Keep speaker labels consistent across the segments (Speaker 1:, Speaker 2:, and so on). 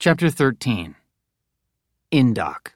Speaker 1: Chapter 13. Indoc.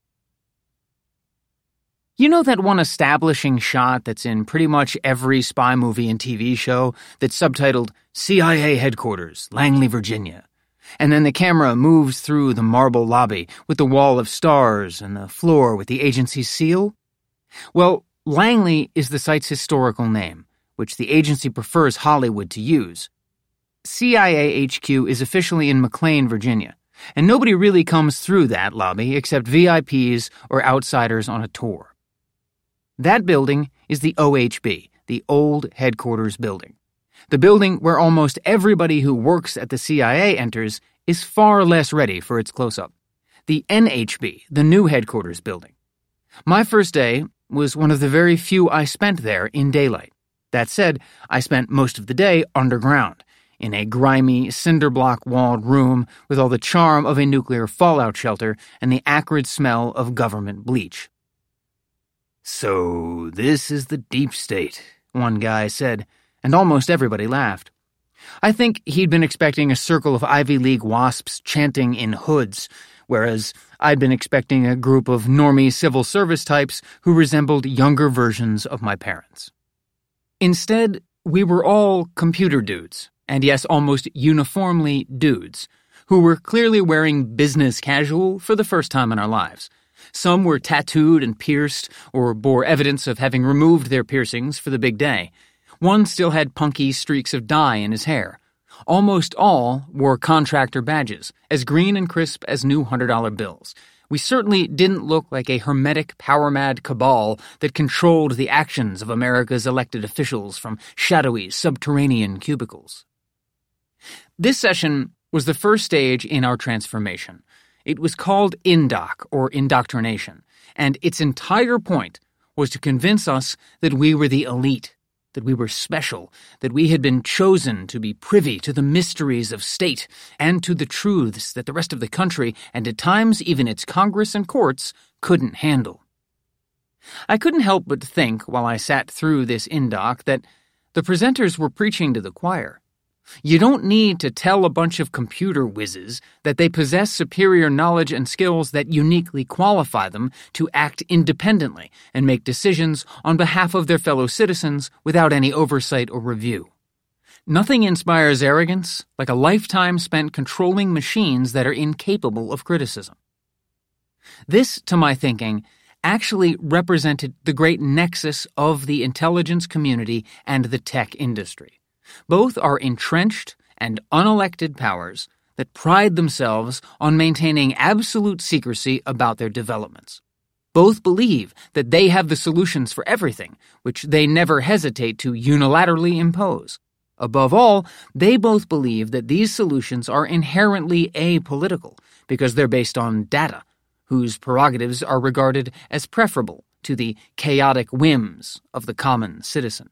Speaker 1: You know that one establishing shot that's in pretty much every spy movie and TV show that's subtitled CIA Headquarters, Langley, Virginia? And then the camera moves through the marble lobby with the wall of stars and the floor with the agency's seal? Well, Langley is the site's historical name, which the agency prefers Hollywood to use. CIA HQ is officially in McLean, Virginia, and nobody really comes through that lobby except VIPs or outsiders on a tour. That building is the OHB, the Old Headquarters Building. The building where almost everybody who works at the CIA enters is far less ready for its close-up. The NHB, the New Headquarters Building. My first day was one of the very few I spent there in daylight. That said, I spent most of the day underground, in a grimy, cinder-block-walled room with all the charm of a nuclear fallout shelter and the acrid smell of government bleach. "So this is the deep state," one guy said, and almost everybody laughed. I think he'd been expecting a circle of Ivy League wasps chanting in hoods, whereas I'd been expecting a group of normie civil service types who resembled younger versions of my parents. Instead, we were all computer dudes, and yes, almost uniformly dudes, who were clearly wearing business casual for the first time in our lives. Some were tattooed and pierced, or bore evidence of having removed their piercings for the big day. One still had punky streaks of dye in his hair. Almost all wore contractor badges, as green and crisp as new $100 bills. We certainly didn't look like a hermetic, power-mad cabal that controlled the actions of America's elected officials from shadowy, subterranean cubicles. This session was the first stage in our transformation. It was called Indoc, or indoctrination, and its entire point was to convince us that we were the elite, that we were special, that we had been chosen to be privy to the mysteries of state and to the truths that the rest of the country, and at times even its Congress and courts, couldn't handle. I couldn't help but think, while I sat through this Indoc, that the presenters were preaching to the choir. You don't need to tell a bunch of computer whizzes that they possess superior knowledge and skills that uniquely qualify them to act independently and make decisions on behalf of their fellow citizens without any oversight or review. Nothing inspires arrogance like a lifetime spent controlling machines that are incapable of criticism. This, to my thinking, actually represented the great nexus of the intelligence community and the tech industry. Both are entrenched and unelected powers that pride themselves on maintaining absolute secrecy about their developments. Both believe that they have the solutions for everything, which they never hesitate to unilaterally impose. Above all, they both believe that these solutions are inherently apolitical because they're based on data, whose prerogatives are regarded as preferable to the chaotic whims of the common citizen.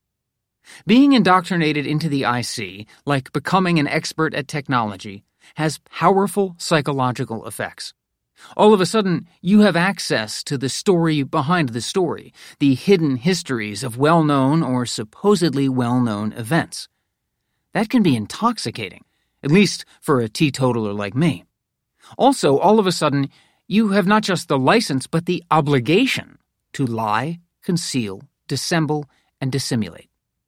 Speaker 1: Being indoctrinated into the IC, like becoming an expert at technology, has powerful psychological effects. All of a sudden, you have access to the story behind the story, the hidden histories of well-known or supposedly well-known events. That can be intoxicating, at least for a teetotaler like me. Also, all of a sudden, you have not just the license but the obligation to lie, conceal, dissemble, and dissimulate.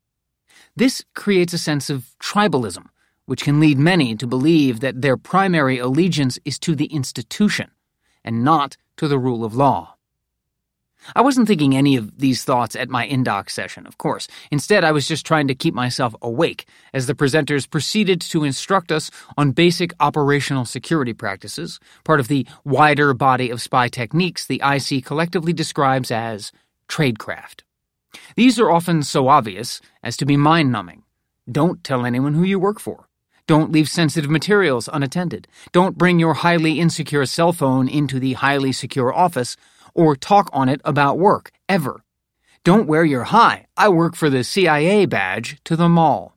Speaker 1: This creates a sense of tribalism, which can lead many to believe that their primary allegiance is to the institution and not to the rule of law. I wasn't thinking any of these thoughts at my Indoc session, of course. Instead, I was just trying to keep myself awake as the presenters proceeded to instruct us on basic operational security practices, part of the wider body of spy techniques the IC collectively describes as tradecraft. These are often so obvious as to be mind-numbing. Don't tell anyone who you work for. Don't leave sensitive materials unattended. Don't bring your highly insecure cell phone into the highly secure office or talk on it about work, ever. Don't wear your "Hi, I work for the CIA" badge to the mall.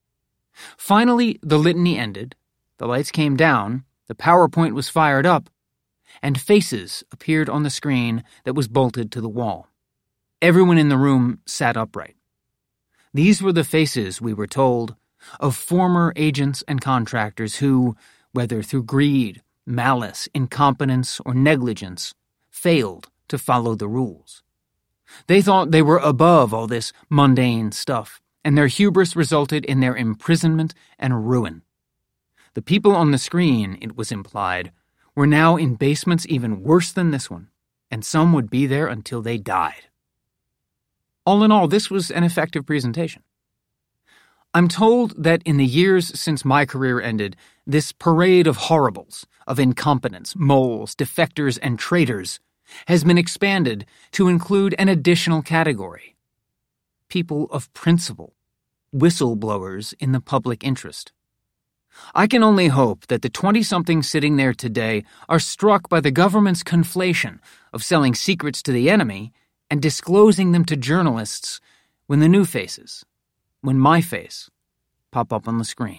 Speaker 1: Finally, the litany ended, the lights came down, the PowerPoint was fired up, and faces appeared on the screen that was bolted to the wall. Everyone in the room sat upright. These were the faces, we were told, of former agents and contractors who, whether through greed, malice, incompetence, or negligence, failed to follow the rules. They thought they were above all this mundane stuff, and their hubris resulted in their imprisonment and ruin. The people on the screen, it was implied, were now in basements even worse than this one, and some would be there until they died. All in all, this was an effective presentation. I'm told that in the years since my career ended, this parade of horribles, of incompetents, moles, defectors, and traitors has been expanded to include an additional category: people of principle, whistleblowers in the public interest. I can only hope that the 20-somethings sitting there today are struck by the government's conflation of selling secrets to the enemy and disclosing them to journalists when the new faces, when my face, pop up on the screen.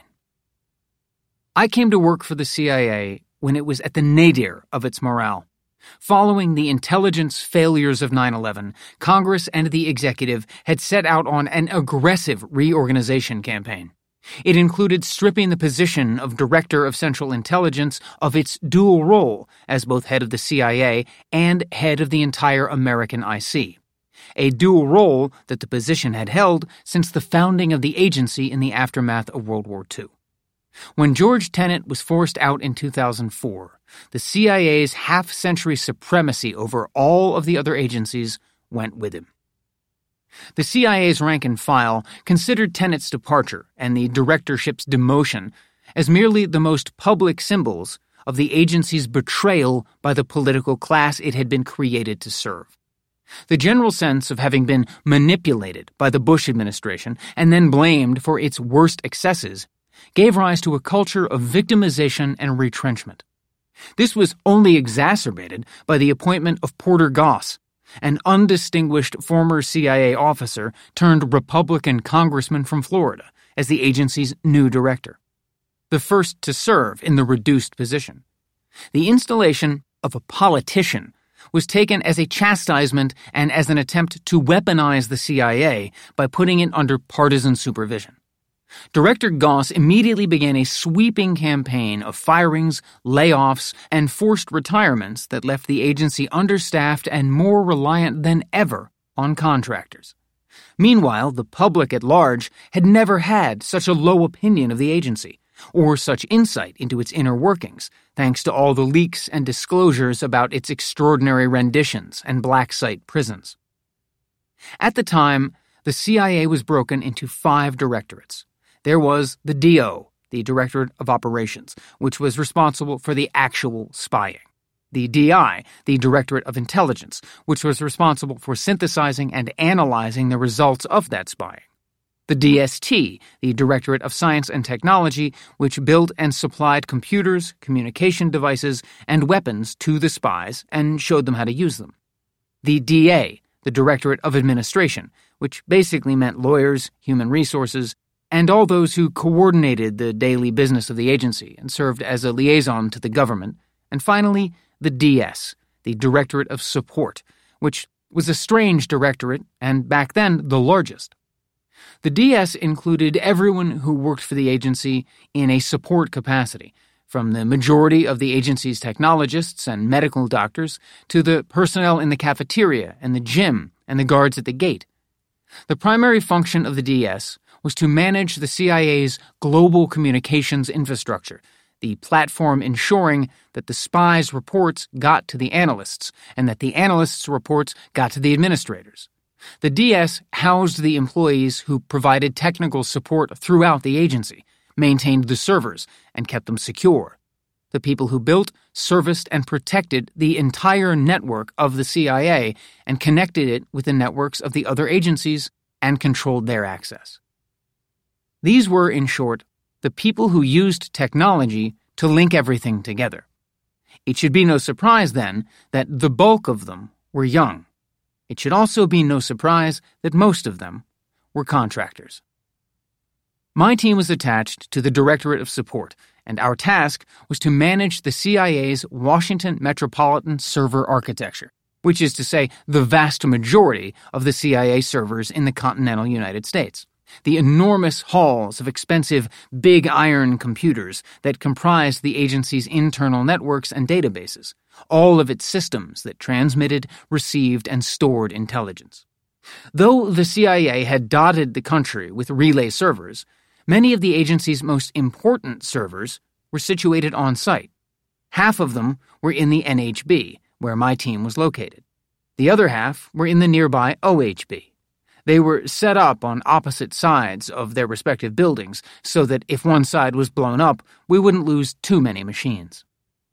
Speaker 1: I came to work for the CIA when it was at the nadir of its morale. Following the intelligence failures of 9/11, Congress and the executive had set out on an aggressive reorganization campaign. It included stripping the position of Director of Central Intelligence of its dual role as both head of the CIA and head of the entire American IC, a dual role that the position had held since the founding of the agency in the aftermath of World War II. When George Tenet was forced out in 2004, the CIA's half-century supremacy over all of the other agencies went with him. The CIA's rank and file considered Tenet's departure and the directorship's demotion as merely the most public symbols of the agency's betrayal by the political class it had been created to serve. The general sense of having been manipulated by the Bush administration and then blamed for its worst excesses gave rise to a culture of victimization and retrenchment. This was only exacerbated by the appointment of Porter Goss, an undistinguished former CIA officer turned Republican congressman from Florida, as the agency's new director, the first to serve in the reduced position. The installation of a politician was taken as a chastisement and as an attempt to weaponize the CIA by putting it under partisan supervision. Director Goss immediately began a sweeping campaign of firings, layoffs, and forced retirements that left the agency understaffed and more reliant than ever on contractors. Meanwhile, the public at large had never had such a low opinion of the agency, or such insight into its inner workings, thanks to all the leaks and disclosures about its extraordinary renditions and black site prisons. At the time, the CIA was broken into 5 directorates. There was the DO, the Directorate of Operations, which was responsible for the actual spying. The DI, the Directorate of Intelligence, which was responsible for synthesizing and analyzing the results of that spying. The DST, the Directorate of Science and Technology, which built and supplied computers, communication devices, and weapons to the spies and showed them how to use them. The DA, the Directorate of Administration, which basically meant lawyers, human resources, and all those who coordinated the daily business of the agency and served as a liaison to the government, and finally, the DS, the Directorate of Support, which was a strange directorate and back then the largest. The DS included everyone who worked for the agency in a support capacity, from the majority of the agency's technologists and medical doctors to the personnel in the cafeteria and the gym and the guards at the gate. The primary function of the DS was to manage the CIA's global communications infrastructure, the platform ensuring that the spies' reports got to the analysts and that the analysts' reports got to the administrators. The DS housed the employees who provided technical support throughout the agency, maintained the servers, and kept them secure. The people who built, serviced, and protected the entire network of the CIA and connected it with the networks of the other agencies and controlled their access. These were, in short, the people who used technology to link everything together. It should be no surprise, then, that the bulk of them were young. It should also be no surprise that most of them were contractors. My team was attached to the Directorate of Support, and our task was to manage the CIA's Washington Metropolitan Server Architecture, which is to say the vast majority of the CIA servers in the continental United States. The enormous halls of expensive big iron computers that comprised the agency's internal networks and databases, all of its systems that transmitted, received, and stored intelligence. Though the CIA had dotted the country with relay servers, many of the agency's most important servers were situated on site. Half of them were in the NHB, where my team was located. The other half were in the nearby OHB. They were set up on opposite sides of their respective buildings so that if one side was blown up, we wouldn't lose too many machines.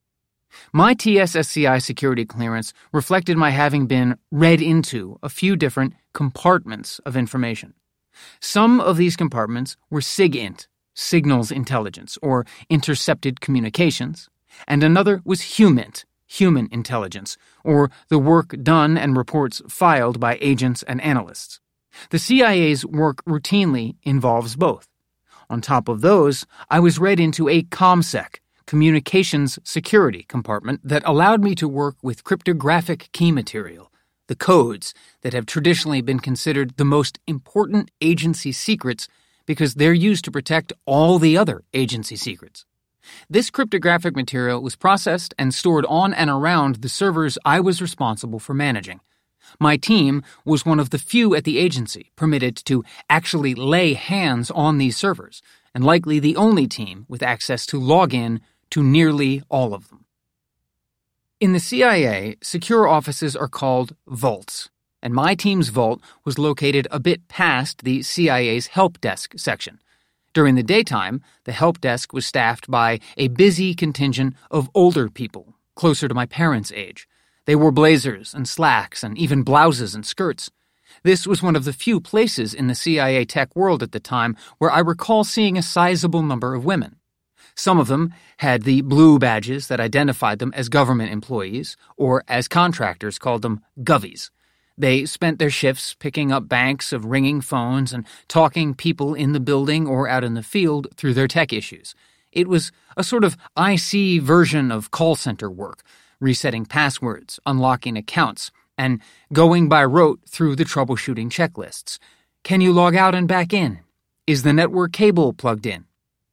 Speaker 1: My TSSCI security clearance reflected my having been read into a few different compartments of information. Some of these compartments were SIGINT, signals intelligence, or intercepted communications, and another was HUMINT, human intelligence, or the work done and reports filed by agents and analysts. The CIA's work routinely involves both. On top of those, I was read into a ComSec, communications security compartment that allowed me to work with cryptographic key material, the codes that have traditionally been considered the most important agency secrets because they're used to protect all the other agency secrets. This cryptographic material was processed and stored on and around the servers I was responsible for managing. My team was one of the few at the agency permitted to actually lay hands on these servers, and likely the only team with access to log in to nearly all of them. In the CIA, secure offices are called vaults, and my team's vault was located a bit past the CIA's help desk section. During the daytime, the help desk was staffed by a busy contingent of older people, closer to my parents' age. They wore blazers and slacks and even blouses and skirts. This was one of the few places in the CIA tech world at the time where I recall seeing a sizable number of women. Some of them had the blue badges that identified them as government employees, or as contractors called them govies. They spent their shifts picking up banks of ringing phones and talking people in the building or out in the field through their tech issues. It was a sort of IC version of call center work, resetting passwords, unlocking accounts, and going by rote through the troubleshooting checklists. Can you log out and back in? Is the network cable plugged in?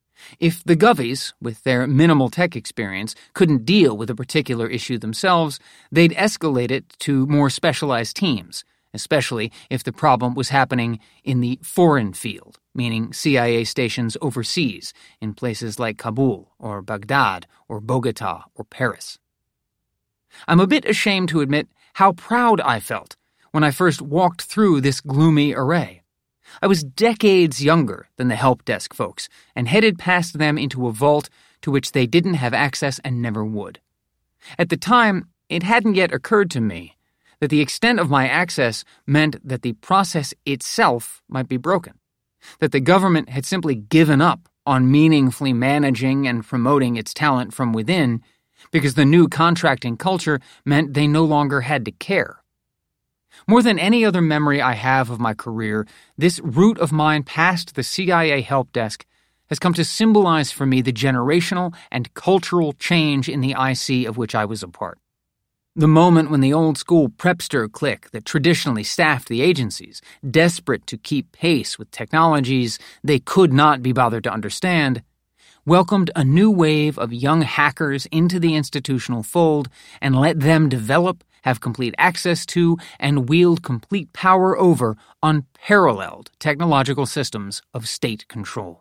Speaker 1: If the govies, with their minimal tech experience, couldn't deal with a particular issue themselves, they'd escalate it to more specialized teams, especially if the problem was happening in the foreign field, meaning CIA stations overseas, in places like Kabul or Baghdad or Bogota or Paris. I'm a bit ashamed to admit how proud I felt when I first walked through this gloomy array. I was decades younger than the help desk folks and headed past them into a vault to which they didn't have access and never would. At the time, it hadn't yet occurred to me that the extent of my access meant that the process itself might be broken, that the government had simply given up on meaningfully managing and promoting its talent from within because the new contracting culture meant they no longer had to care. More than any other memory I have of my career, this route of mine past the CIA help desk has come to symbolize for me the generational and cultural change in the IC of which I was a part. The moment when the old-school prepster clique that traditionally staffed the agencies, desperate to keep pace with technologies they could not be bothered to understand, welcomed a new wave of young hackers into the institutional fold and let them develop, have complete access to, and wield complete power over unparalleled technological systems of state control.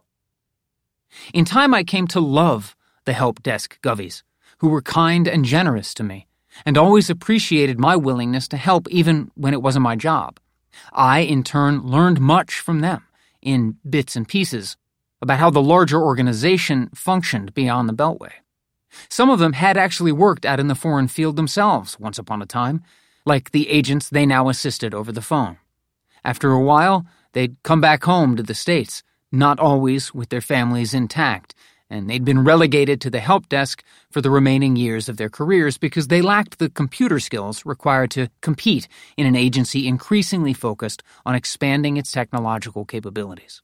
Speaker 1: In time, I came to love the help desk govies, who were kind and generous to me, and always appreciated my willingness to help even when it wasn't my job. I, in turn, learned much from them, in bits and pieces, about how the larger organization functioned beyond the Beltway. Some of them had actually worked out in the foreign field themselves once upon a time, like the agents they now assisted over the phone. After a while, they'd come back home to the States, not always with their families intact, and they'd been relegated to the help desk for the remaining years of their careers because they lacked the computer skills required to compete in an agency increasingly focused on expanding its technological capabilities.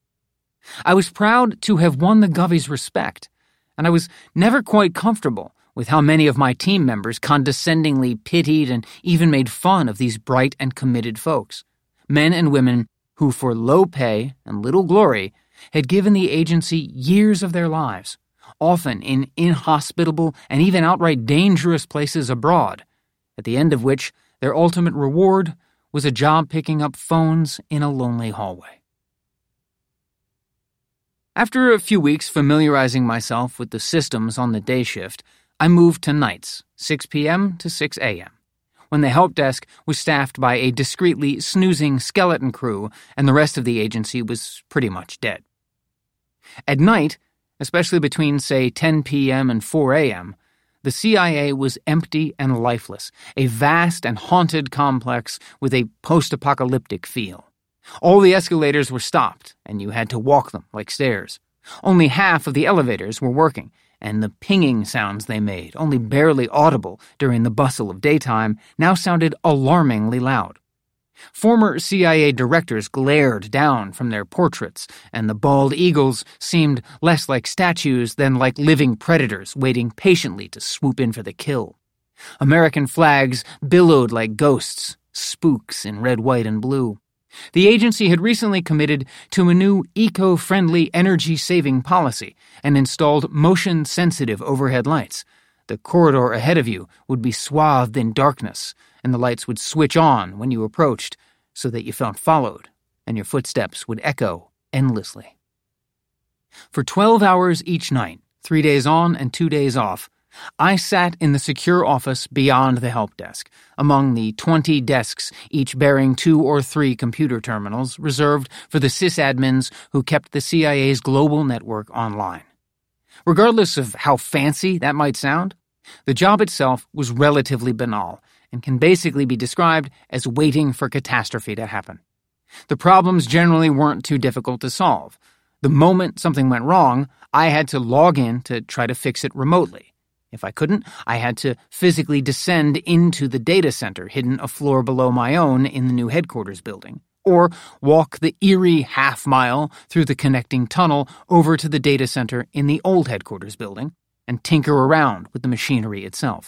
Speaker 1: I was proud to have won the govies' respect, and I was never quite comfortable with how many of my team members condescendingly pitied and even made fun of these bright and committed folks, men and women who for low pay and little glory had given the agency years of their lives, often in inhospitable and even outright dangerous places abroad, at the end of which their ultimate reward was a job picking up phones in a lonely hallway. After a few weeks familiarizing myself with the systems on the day shift, I moved to nights, 6 p.m. to 6 a.m., when the help desk was staffed by a discreetly snoozing skeleton crew and the rest of the agency was pretty much dead. At night, especially between, say, 10 p.m. and 4 a.m., the CIA was empty and lifeless, a vast and haunted complex with a post-apocalyptic feel. All the escalators were stopped, and you had to walk them like stairs. Only half of the elevators were working, and the pinging sounds they made, only barely audible during the bustle of daytime, now sounded alarmingly loud. Former CIA directors glared down from their portraits, and the bald eagles seemed less like statues than like living predators waiting patiently to swoop in for the kill. American flags billowed like ghosts, spooks in red, white, and blue. The agency had recently committed to a new eco-friendly energy-saving policy and installed motion-sensitive overhead lights. The corridor ahead of you would be swathed in darkness, and the lights would switch on when you approached so that you felt followed, and your footsteps would echo endlessly. For 12 hours each night, 3 days on and 2 days off, I sat in the secure office beyond the help desk, among the 20 desks, each bearing 2 or 3 computer terminals reserved for the sysadmins who kept the CIA's global network online. Regardless of how fancy that might sound, the job itself was relatively banal and can basically be described as waiting for catastrophe to happen. The problems generally weren't too difficult to solve. The moment something went wrong, I had to log in to try to fix it remotely. If I couldn't, I had to physically descend into the data center hidden a floor below my own in the new headquarters building, or walk the eerie half-mile through the connecting tunnel over to the data center in the old headquarters building and tinker around with the machinery itself.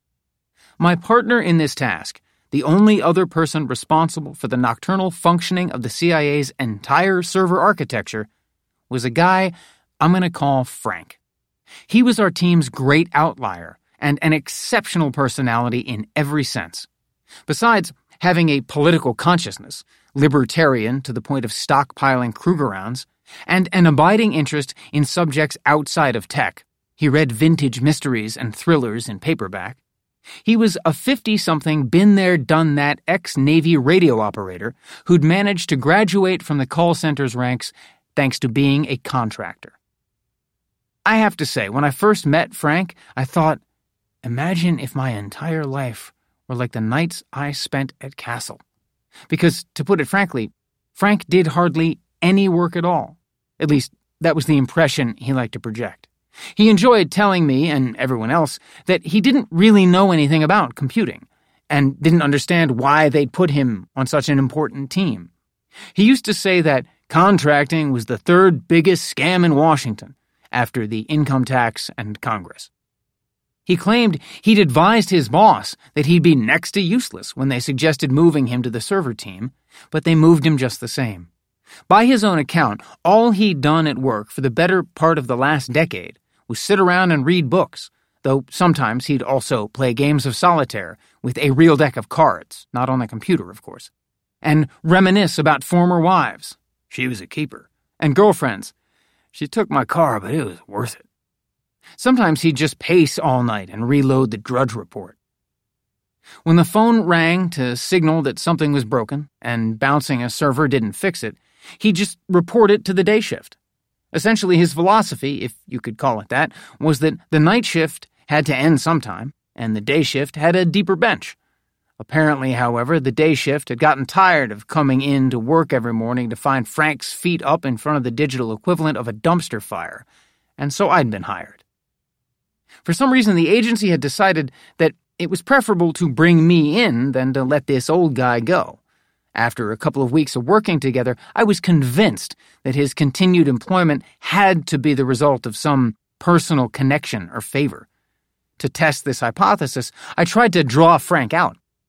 Speaker 1: My partner in this task, the only other person responsible for the nocturnal functioning of the CIA's entire server architecture, was a guy I'm going to call Frank. He was our team's great outlier and an exceptional personality in every sense. Besides having a political consciousness, libertarian to the point of stockpiling Krugerrands, and an abiding interest in subjects outside of tech, he read vintage mysteries and thrillers in paperback. He was a 50-something, been-there-done-that ex-Navy radio operator who'd managed to graduate from the call center's ranks thanks to being a contractor. I have to say, when I first met Frank, I thought, imagine if my entire life were like the nights I spent at Castle. Because, to put it frankly, Frank did hardly any work at all. At least, that was the impression he liked to project. He enjoyed telling me, and everyone else, that he didn't really know anything about computing, and didn't understand why they'd put him on such an important team. He used to say that contracting was the third biggest scam in Washington, after the income tax and Congress. He claimed he'd advised his boss that he'd be next to useless when they suggested moving him to the server team, but they moved him just the same. By his own account, all he'd done at work for the better part of the last decade was sit around and read books, though sometimes he'd also play games of solitaire with a real deck of cards, not on the computer, of course, and reminisce about former wives. She was a keeper. And girlfriends. She took my car, but it was worth it. Sometimes he'd just pace all night and reload the Drudge Report. When the phone rang to signal that something was broken and bouncing a server didn't fix it, he'd just report it to the day shift. Essentially, his philosophy, if you could call it that, was that the night shift had to end sometime, and the day shift had a deeper bench. Apparently, however, the day shift had gotten tired of coming in to work every morning to find Frank's feet up in front of the digital equivalent of a dumpster fire, and so I'd been hired. For some reason, the agency had decided that it was preferable to bring me in than to let this old guy go. After a couple of weeks of working together, I was convinced that his continued employment had to be the result of some personal connection or favor. To test this hypothesis, I tried to draw Frank out.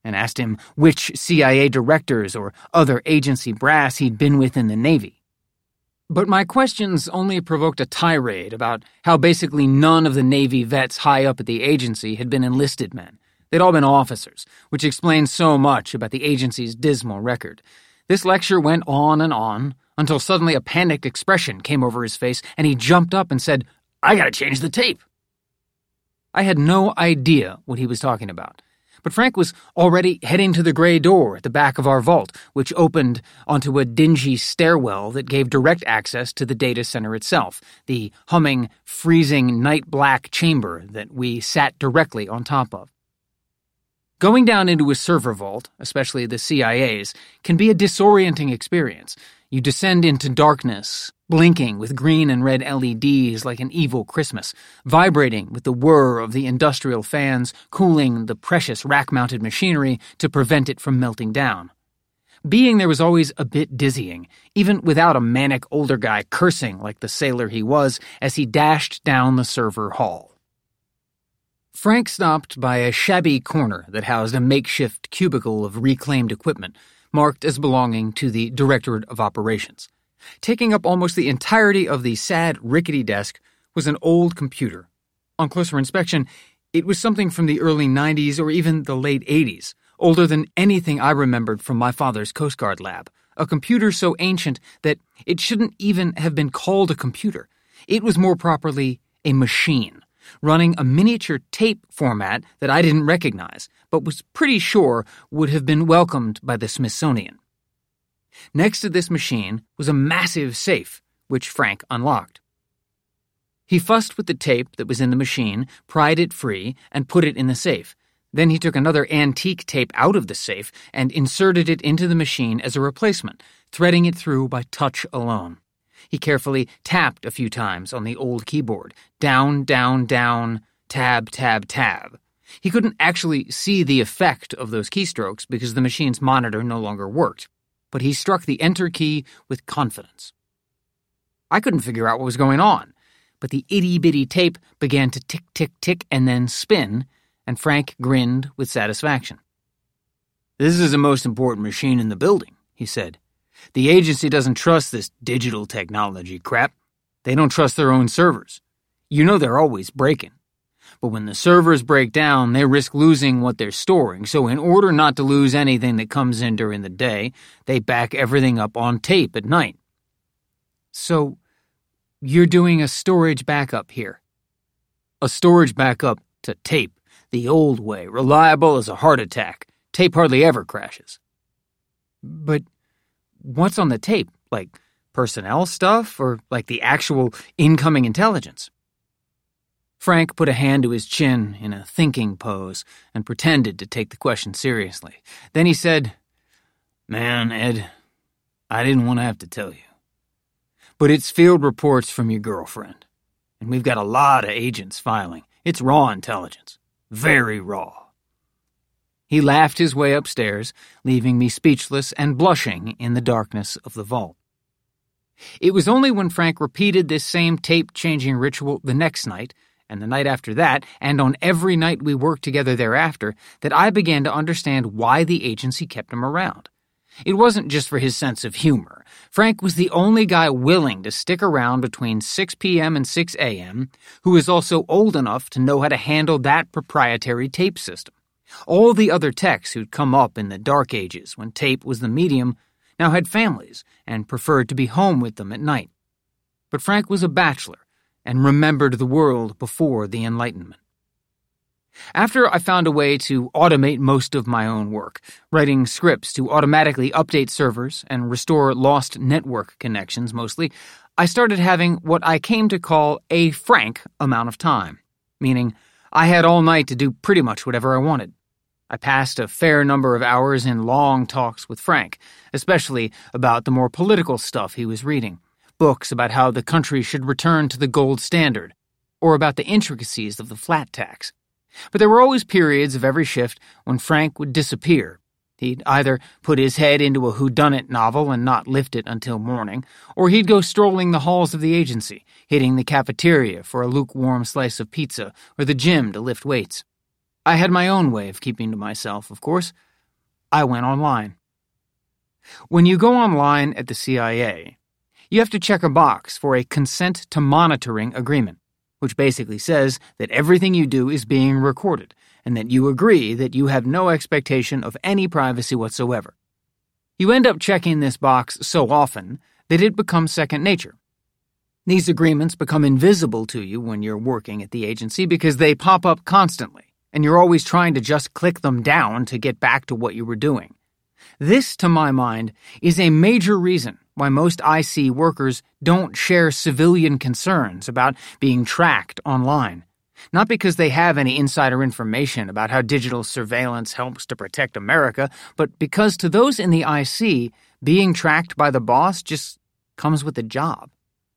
Speaker 1: and asked him which CIA directors or other agency brass he'd been with in the Navy. But my questions only provoked a tirade about how basically none of the Navy vets high up at the agency had been enlisted men. They'd all been officers, which explains so much about the agency's dismal record. This lecture went on, until suddenly a panicked expression came over his face and he jumped up and said, "I gotta change the tape." I had no idea what he was talking about, but Frank was already heading to the gray door at the back of our vault, which opened onto a dingy stairwell that gave direct access to the data center itself, the humming, freezing night-black chamber that we sat directly on top of. Going down into a server vault, especially the CIA's, can be a disorienting experience. You descend into darkness, blinking with green and red LEDs like an evil Christmas, vibrating with the whir of the industrial fans cooling the precious rack-mounted machinery to prevent it from melting down. Being there was always a bit dizzying, even without a manic older guy cursing like the sailor he was as he dashed down the server hall. Frank stopped by a shabby corner that housed a makeshift cubicle of reclaimed equipment, marked as belonging to the Directorate of Operations. Taking up almost the entirety of the sad, rickety desk was an old computer. On closer inspection, it was something from the early 90s or even the late 80s, older than anything I remembered from my father's Coast Guard lab, a computer so ancient that it shouldn't even have been called a computer. It was more properly a machine, running a miniature tape format that I didn't recognize, but was pretty sure would have been welcomed by the Smithsonian. Next to this machine was a massive safe, which Frank unlocked. He fussed with the tape that was in the machine, pried it free, and put it in the safe. Then he took another antique tape out of the safe and inserted it into the machine as a replacement, threading it through by touch alone. He carefully tapped a few times on the old keyboard. Down, down, down, tab, tab, tab. He couldn't actually see the effect of those keystrokes because the machine's monitor no longer worked, but he struck the enter key with confidence. I couldn't figure out what was going on, but the itty-bitty tape began to tick, tick, tick and then spin, and Frank grinned with satisfaction. "This is the most important machine in the building," he said. "The agency doesn't trust this digital technology crap. They don't trust their own servers. You know they're always breaking. But when the servers break down, they risk losing what they're storing, so in order not to lose anything that comes in during the day, they back everything up on tape at night." "So, you're doing a storage backup here?" "A storage backup to tape, the old way, reliable as a heart attack. Tape hardly ever crashes." "But what's on the tape? Like personnel stuff, or like the actual incoming intelligence?" Frank put a hand to his chin in a thinking pose and pretended to take the question seriously. Then he said, "Man, Ed, I didn't want to have to tell you. But it's field reports from your girlfriend, and we've got a lot of agents filing. It's raw intelligence. Very raw." He laughed his way upstairs, leaving me speechless and blushing in the darkness of the vault. It was only when Frank repeated this same tape-changing ritual the next night, and the night after that, and on every night we worked together thereafter, that I began to understand why the agency kept him around. It wasn't just for his sense of humor. Frank was the only guy willing to stick around between 6 p.m. and 6 a.m. who was also old enough to know how to handle that proprietary tape system. All the other techs who'd come up in the dark ages when tape was the medium now had families and preferred to be home with them at night. But Frank was a bachelor and remembered the world before the Enlightenment. After I found a way to automate most of my own work, writing scripts to automatically update servers and restore lost network connections mostly, I started having what I came to call a Frank amount of time, meaning I had all night to do pretty much whatever I wanted. I passed a fair number of hours in long talks with Frank, especially about the more political stuff he was reading, books about how the country should return to the gold standard, or about the intricacies of the flat tax. But there were always periods of every shift when Frank would disappear. He'd either put his head into a whodunit novel and not lift it until morning, or he'd go strolling the halls of the agency, hitting the cafeteria for a lukewarm slice of pizza or the gym to lift weights. I had my own way of keeping to myself, of course. I went online. When you go online at the CIA, you have to check a box for a consent to monitoring agreement, which basically says that everything you do is being recorded and that you agree that you have no expectation of any privacy whatsoever. You end up checking this box so often that it becomes second nature. These agreements become invisible to you when you're working at the agency because they pop up constantly, and you're always trying to just click them down to get back to what you were doing. This, to my mind, is a major reason why most IC workers don't share civilian concerns about being tracked online. Not because they have any insider information about how digital surveillance helps to protect America, but because to those in the IC, being tracked by the boss just comes with the job.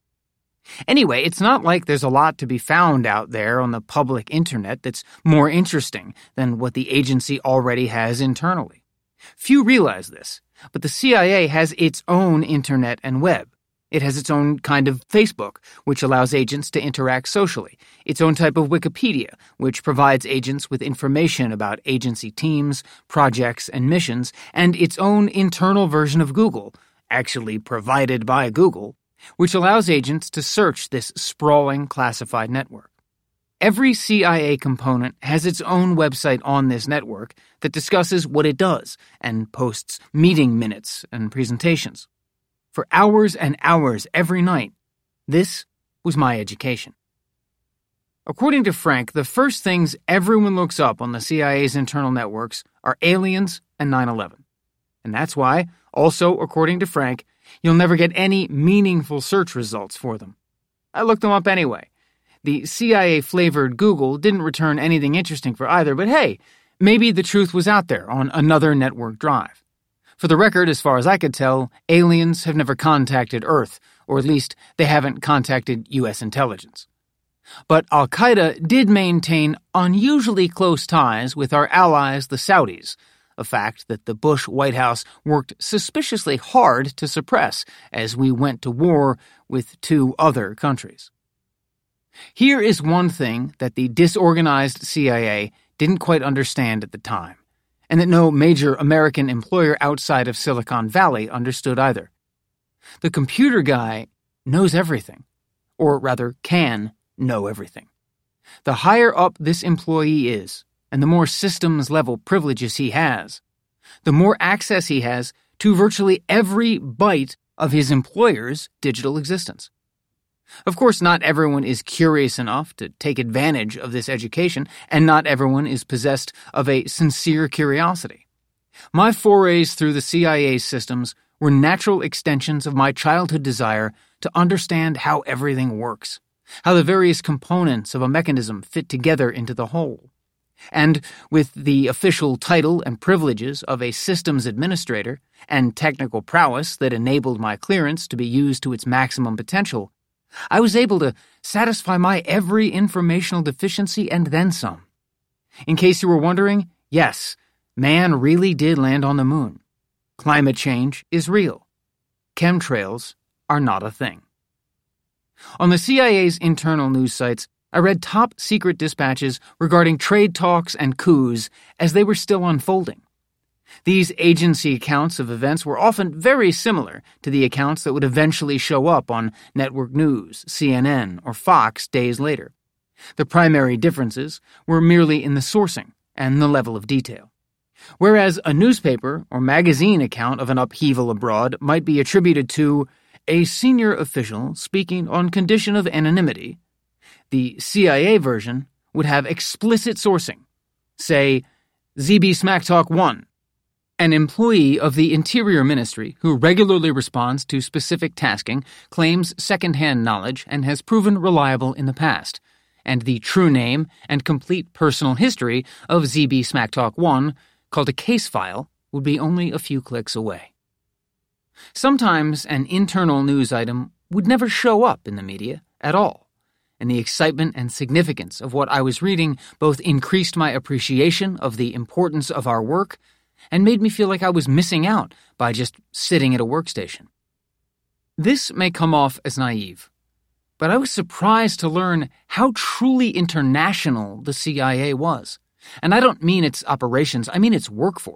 Speaker 1: Anyway, it's not like there's a lot to be found out there on the public internet that's more interesting than what the agency already has internally. Few realize this, but the CIA has its own internet and web. It has its own kind of Facebook, which allows agents to interact socially, its own type of Wikipedia, which provides agents with information about agency teams, projects, and missions, and its own internal version of Google, actually provided by Google, which allows agents to search this sprawling classified network. Every CIA component has its own website on this network that discusses what it does and posts meeting minutes and presentations. For hours and hours every night, this was my education. According to Frank, the first things everyone looks up on the CIA's internal networks are aliens and 9/11. And that's why, also according to Frank, you'll never get any meaningful search results for them. I looked them up anyway. The CIA-flavored Google didn't return anything interesting for either, but hey, maybe the truth was out there on another network drive. For the record, as far as I could tell, aliens have never contacted Earth, or at least they haven't contacted U.S. intelligence. But Al-Qaeda did maintain unusually close ties with our allies, the Saudis, a fact that the Bush White House worked suspiciously hard to suppress as we went to war with two other countries. Here is one thing that the disorganized CIA didn't quite understand at the time, and that no major American employer outside of Silicon Valley understood either. The computer guy knows everything, or rather can know everything. The higher up this employee is, and the more systems-level privileges he has, the more access he has to virtually every byte of his employer's digital existence. Of course, not everyone is curious enough to take advantage of this education, and not everyone is possessed of a sincere curiosity. My forays through the CIA's systems were natural extensions of my childhood desire to understand how everything works, how the various components of a mechanism fit together into the whole. And with the official title and privileges of a systems administrator and technical prowess that enabled my clearance to be used to its maximum potential, I was able to satisfy my every informational deficiency and then some. In case you were wondering, yes, man really did land on the moon. Climate change is real. Chemtrails are not a thing. On the CIA's internal news sites, I read top-secret dispatches regarding trade talks and coups as they were still unfolding. These agency accounts of events were often very similar to the accounts that would eventually show up on network news, CNN, or Fox days later. The primary differences were merely in the sourcing and the level of detail. Whereas a newspaper or magazine account of an upheaval abroad might be attributed to a senior official speaking on condition of anonymity, the CIA version would have explicit sourcing. Say, ZB Smack Talk 1. An employee of the Interior Ministry who regularly responds to specific tasking claims second-hand knowledge and has proven reliable in the past, and the true name and complete personal history of ZB Smack Talk 1, called a case file, would be only a few clicks away. Sometimes an internal news item would never show up in the media at all, and the excitement and significance of what I was reading both increased my appreciation of the importance of our work and made me feel like I was missing out by just sitting at a workstation. This may come off as naive, but I was surprised to learn how truly international the CIA was. And I don't mean its operations, I mean its workforce.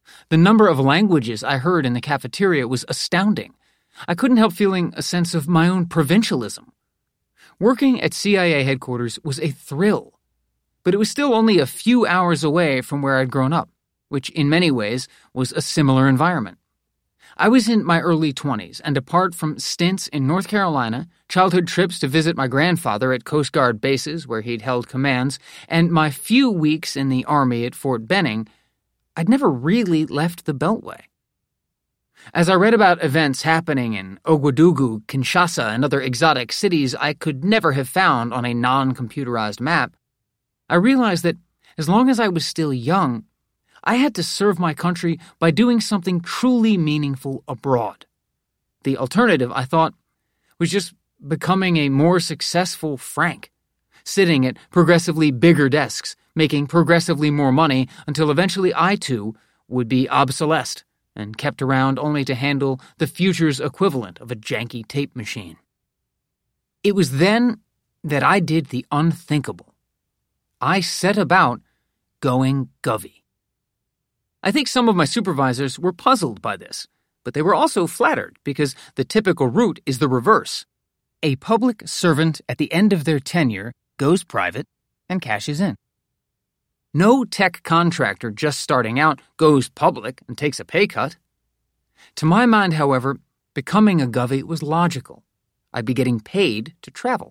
Speaker 1: The number of languages I heard in the cafeteria was astounding. I couldn't help feeling a sense of my own provincialism. Working at CIA headquarters was a thrill, but it was still only a few hours away from where I'd grown up, which in many ways was a similar environment. I was in my early 20s, and apart from stints in North Carolina, childhood trips to visit my grandfather at Coast Guard bases where he'd held commands, and my few weeks in the Army at Fort Benning, I'd never really left the Beltway. As I read about events happening in Ouagadougou, Kinshasa, and other exotic cities I could never have found on a non-computerized map, I realized that as long as I was still young, I had to serve my country by doing something truly meaningful abroad. The alternative, I thought, was just becoming a more successful Frank, sitting at progressively bigger desks, making progressively more money until eventually I, too, would be obsolesced and kept around only to handle the future's equivalent of a janky tape machine. It was then that I did the unthinkable. I set about going Govy. I think some of my supervisors were puzzled by this, but they were also flattered because the typical route is the reverse. A public servant at the end of their tenure goes private and cashes in. No tech contractor just starting out goes public and takes a pay cut. To my mind, however, becoming a Govy was logical. I'd be getting paid to travel.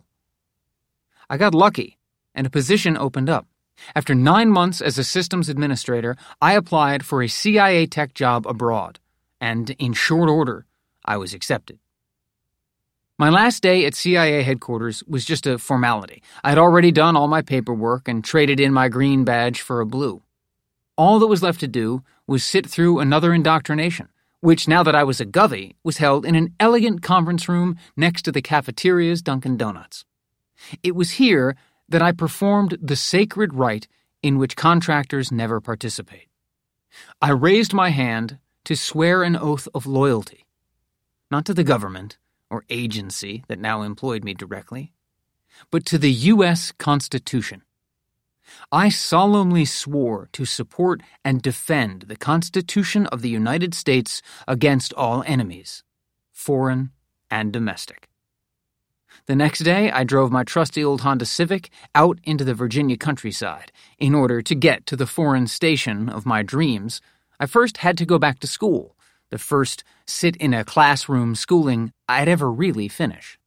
Speaker 1: I got lucky, and a position opened up. After 9 months as a systems administrator, I applied for a CIA tech job abroad, and in short order, I was accepted. My last day at CIA headquarters was just a formality. I had already done all my paperwork and traded in my green badge for a blue. All that was left to do was sit through another indoctrination, which, now that I was a Govy, was held in an elegant conference room next to the cafeteria's Dunkin' Donuts. It was here that I performed the sacred rite in which contractors never participate. I raised my hand to swear an oath of loyalty, not to the government or agency that now employed me directly, but to the U.S. Constitution. I solemnly swore to support and defend the Constitution of the United States against all enemies, foreign and domestic. The next day, I drove my trusty old Honda Civic out into the Virginia countryside. In order to get to the foreign station of my dreams, I first had to go back to school, the first sit-in-a-classroom schooling I'd ever really finish.